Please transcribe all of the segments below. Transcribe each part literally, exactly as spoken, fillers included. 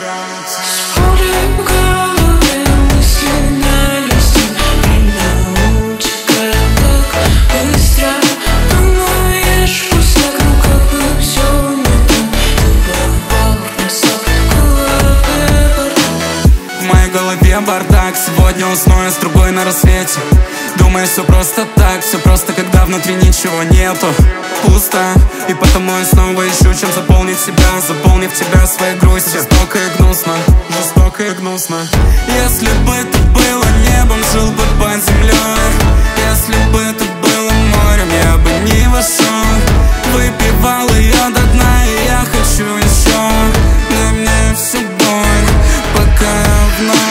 Бардак, сегодня усну я с другой на рассвете. Думаю, все просто так, все просто, когда внутри ничего нету. Пусто, и потому я снова ищу, чем заполнить себя, заполнив тебя своей грустью. Жестоко и гнусно, жестоко и гнусно. Если бы это было небом, жил бы под землей. Если бы это было морем, я бы не вошел. Выпивал ее до дна, и я хочу еще. Но мне все боль, пока я вновь.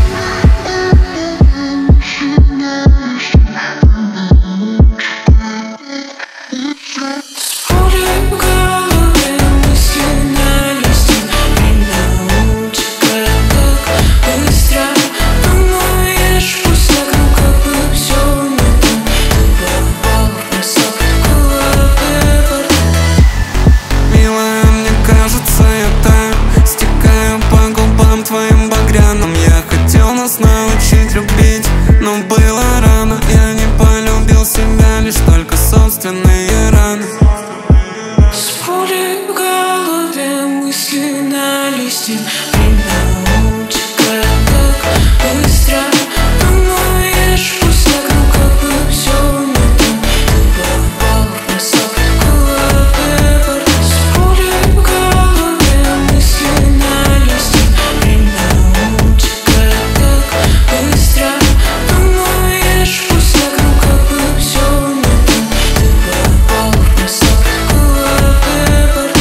Научить любить, но было рано. Я не полюбил себя, лишь только собственные раны. С пулей в голове, мысли на листе. Время утекает так быстро. Думаешь, пусть вокруг как бы все не то. Ты попал в носок, такой выбор. С пулей в голове, мысли на листе. Время утекает так быстро. Думаешь, пусть вокруг как бы все не то. Ты попал в носок, такой выбор.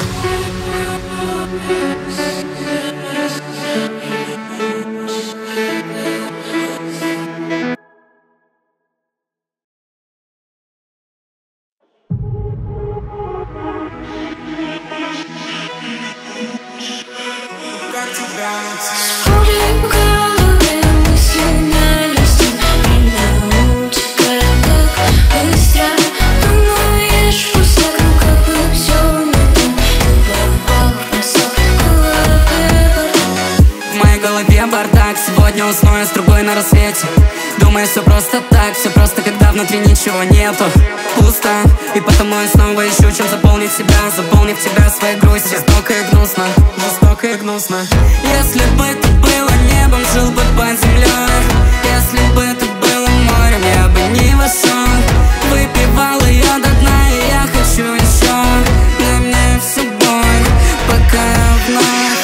С пулей в голове, мысли на листе. Время утекает так быстро. Думаешь, пусть вокруг как бы все не то. Ты попал в носок, такой выбор. В моей голове бардак, сегодня усну я с другой на рассвете. Думаю, все просто так, все просто, когда внутри ничего нету. Пусто, и потому я снова ищу, чем заполнить себя, заполнив тебя своей грустью. Жестоко и гнусно, жестоко и гнусно. Если бы это было небом, жил бы под землей. Если бы это было морем, я бы не вошел. Выпивал ее до дна, и я хочу еще. Но мне все боль, пока я вновь.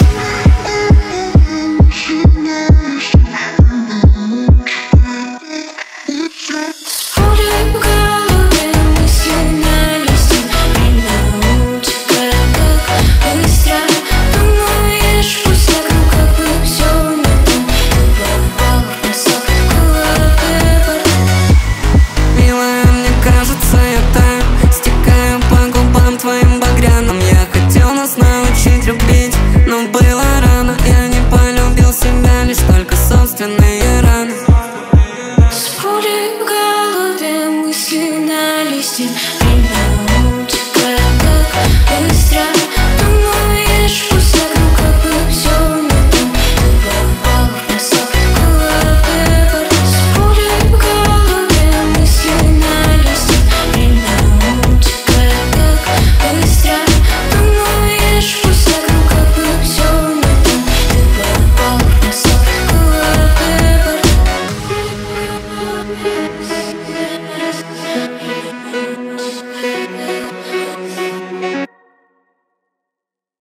С пулей в голове, мысли на листе. Время утекает так быстро. Думаешь, пусть вокруг как бы все не то. Ты попал в носок, такой выбор. Милая, мне кажется, я так стекаю по губам твоим багряным. Я хотел нас научить любить, но было рано. Я не полюбил себя, лишь только собственные раны. С пулей в голове, мысли на листе. Время утекает так быстро.